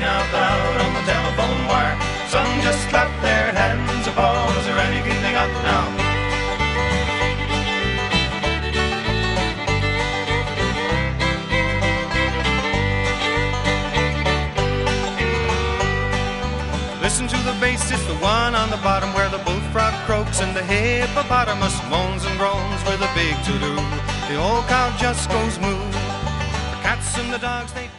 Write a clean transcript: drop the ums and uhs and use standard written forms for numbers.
out loud on the telephone wire. Some just clap their hands. Paul, is there anything they got now? Listen to the bass, it's the one on the bottom where the bullfrog croaks and the hippopotamus moans and groans with a big to-do. The old cow just goes moo. The cats and the dogs, they